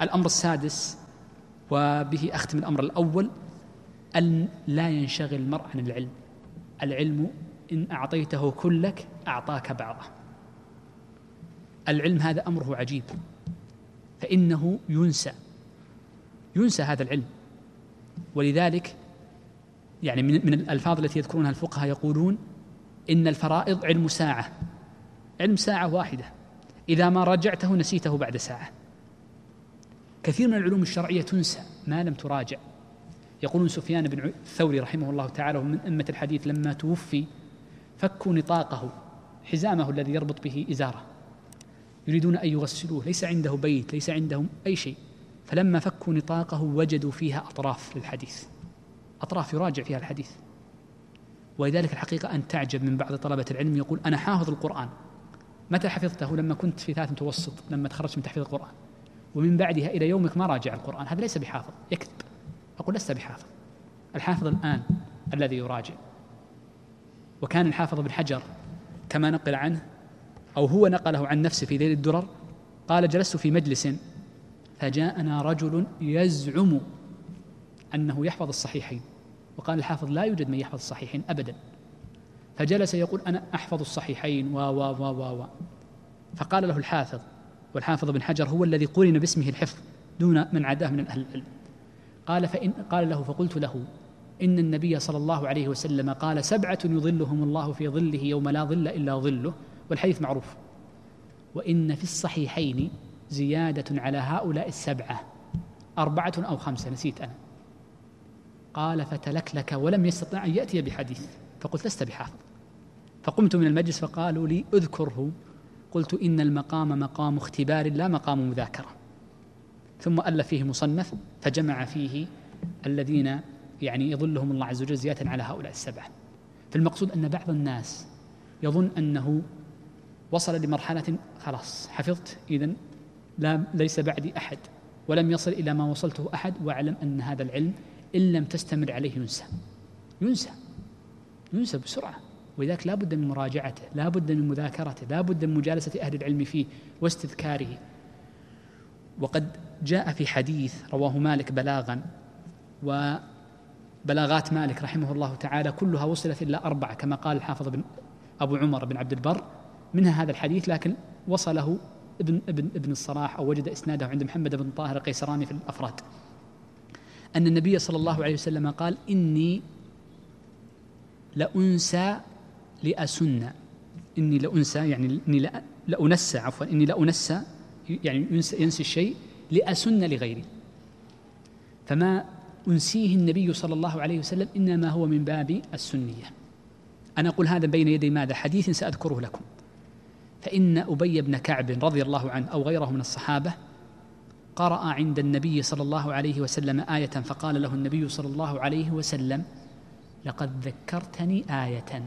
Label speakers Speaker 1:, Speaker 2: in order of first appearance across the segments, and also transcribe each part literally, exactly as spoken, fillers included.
Speaker 1: الأمر السادس، وبه أختم الأمر الأول، أن لا ينشغل المرء عن العلم. العلم إن أعطيته كلك أعطاك بعضه. العلم هذا أمره عجيب، فإنه ينسى ينسى هذا العلم. ولذلك يعني من من الألفاظ التي يذكرونها الفقهاء يقولون إن الفرائض علم ساعة، علم ساعة واحدة، إذا ما رجعته نسيته بعد ساعة. كثير من العلوم الشرعية تنسى ما لم تراجع. يقولون سفيان بن الثوري رحمه الله تعالى ومن أئمة الحديث لما توفي فكوا نطاقه، حزامه الذي يربط به إزاره، يريدون أن يغسلوه، ليس عنده بيت، ليس عندهم أي شيء، فلما فكوا نطاقه وجدوا فيها أطراف للحديث، أطراف يراجع فيها الحديث. ولذلك الحقيقة أن تعجب من بعض طلبة العلم، يقول أنا حافظ القرآن. متى حفظته؟ لما كنت في ثالث متوسط، لما تخرجت من تحفيظ القرآن، ومن بعدها إلى يومك ما راجع القرآن. هذا ليس بحافظ، يكذب. أقول لست بحافظ، الحافظ الآن الذي يراجع. وكان الحافظ بن حجر كما نقل عنه أو هو نقله عن نفسه في ذيل الدرر، قال جلست في مجلس فجاءنا رجل يزعم أنه يحفظ الصحيحين، وقال الحافظ لا يوجد من يحفظ الصحيحين أبدا. فجلس يقول أنا أحفظ الصحيحين و و و و و فقال له الحافظ، والحافظ بن حجر هو الذي قرن باسمه الحفظ دون من عداه من أهل العلم، قال فإن قال له فقلت له إن النبي صلى الله عليه وسلم قال سبعة يظلهم الله في ظله يوم لا ظل إلا ظله، والحديث معروف، وإن في الصحيحين زيادة على هؤلاء السبعة، أربعة أو خمسة نسيت أنا. قال فتلكلك ولم يستطع أن يأتي بحديث، فقلت لست بحافظ. فقمت من المجلس فقالوا لي اذكره، قلت إن المقام مقام اختبار لا مقام مذاكرة. ثم ألف فيه مصنف فجمع فيه الذين يعني يظلهم الله عز وجل زيادة على هؤلاء السبعة. فالمقصود أن بعض الناس يظن أنه وصل لمرحلة خلاص حفظت إذن لا ليس بعدي أحد، ولم يصل إلى ما وصلته أحد. واعلم أن هذا العلم إن لم تستمر عليه ينسى ينسى ينسى بسرعة. ولذلك لا بد من مراجعته، لا بد من مذاكرته، لا بد من مجالسة أهل العلم فيه واستذكاره. وقد جاء في حديث رواه مالك بلاغا، وبلاغات مالك رحمه الله تعالى كلها وصلت إلا أربعة كما قال الحافظ بن أبو عمر بن عبد البر، منها هذا الحديث، لكن وصله ابن, ابن, ابن الصلاح أو وجد إسناده عند محمد بن طاهر القيسراني في الأفراد، أن النبي صلى الله عليه وسلم قال إني لأنسى لأسن، إني لأنسى يعني إني لأنسى عفوا إني لأنسى يعني ينسى, ينسي الشيء لأسن لغيري. فما أنسيه النبي صلى الله عليه وسلم إنما هو من باب السنية. أنا أقول هذا بين يدي ماذا؟ حديث سأذكره لكم. فإن أبي بن كعب رضي الله عنه أو غيره من الصحابة قرأ عند النبي صلى الله عليه وسلم آية، فقال له النبي صلى الله عليه وسلم لقد ذكرتني آية.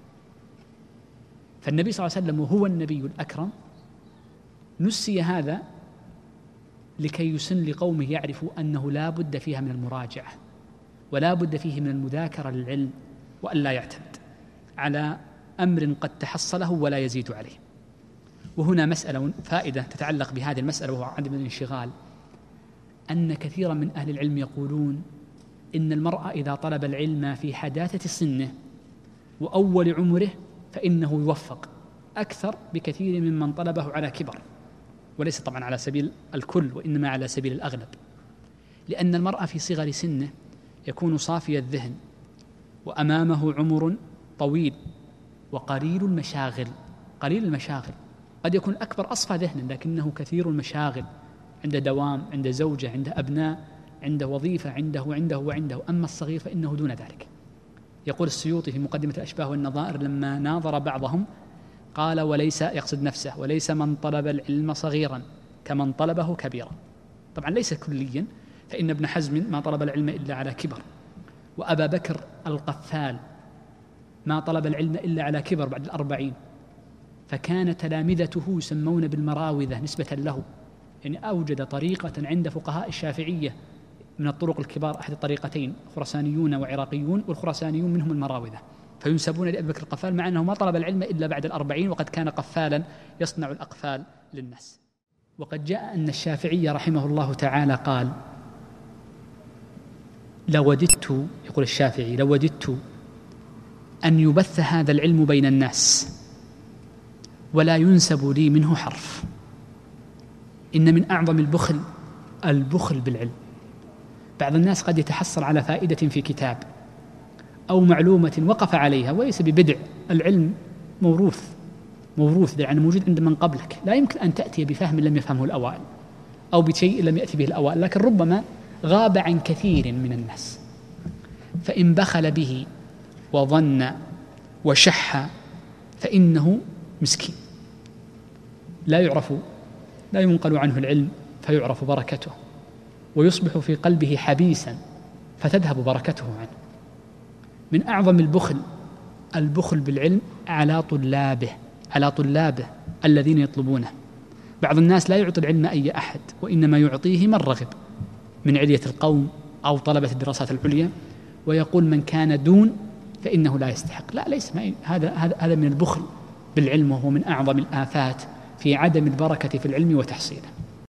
Speaker 1: فالنبي صلى الله عليه وسلم وهو النبي الأكرم نسي هذا لكي يسن لقومه يعرفوا أنه لا بد فيها من المراجعة، ولا بد فيه من المذاكرة للعلم، وأن لا يعتمد على أمر قد تحصله ولا يزيد عليه. وهنا مسألة فائدة تتعلق بهذه المسألة وهو عدم الانشغال، أن كثيرا من أهل العلم يقولون إن المرء إذا طلب العلم في حداثة سنه وأول عمره فإنه يوفق أكثر بكثير ممن طلبه على كبر، وليس طبعا على سبيل الكل وإنما على سبيل الأغلب، لأن المرء في صغر سنه يكون صافي الذهن وأمامه عمر طويل وقليل المشاغل. قليل المشاغل قد يكون أكبر أصفى ذهنا لكنه كثير المشاغل، عنده دوام، عنده زوجة، عنده أبناء، عنده وظيفة، عنده وعنده وعنده. أما الصغير فإنه دون ذلك. يقول السيوطي في مقدمة الأشباه والنظائر لما ناظر بعضهم قال وليس يقصد نفسه وليس من طلب العلم صغيرا كمن طلبه كبيرا. طبعا ليس كليا، فإن ابن حزم ما طلب العلم إلا على كبر، وأبا بكر القفال ما طلب العلم إلا على كبر بعد الأربعين، فكان تلامذته يسمون بالمراوذة نسبة له، يعني أوجد طريقة عند فقهاء الشافعية من الطرق الكبار، أحد الطريقتين خراسانيون وعراقيون، والخراسانيون منهم المراوذة، فينسبون لأبي بكر القفال مع أنه ما طلب العلم إلا بعد الأربعين، وقد كان قفالا يصنع الأقفال للناس. وقد جاء أن الشافعي رحمه الله تعالى قال: لوددت، يقول الشافعي، لوددت أن يبث هذا العلم بين الناس ولا ينسب لي منه حرف. إن من أعظم البخل البخل بالعلم. بعض الناس قد يتحصل على فائدة في كتاب أو معلومة وقف عليها وليس ببدع، العلم موروث موروث يعني موجود عند من قبلك، لا يمكن أن تأتي بفهم لم يفهمه الأوائل أو بشيء لم يأتي به الأوائل، لكن ربما غاب عن كثير من الناس، فإن بخل به وظن وشح فإنه مسكين، لا يعرف لا ينقل عنه العلم فيعرف بركته، ويصبح في قلبه حبيسا فتذهب بركته عنه. من أعظم البخل البخل بالعلم على طلابه على طلابه الذين يطلبونه. بعض الناس لا يعطي العلم أي أحد، وإنما يعطيه من رغب من علية القوم أو طلبة الدراسات العليا، ويقول من كان دون فإنه لا يستحق. لا، ليس هذا هذا هذا من البخل بالعلم، وهو من أعظم الآفات في عدم البركة في العلم وتحصيله.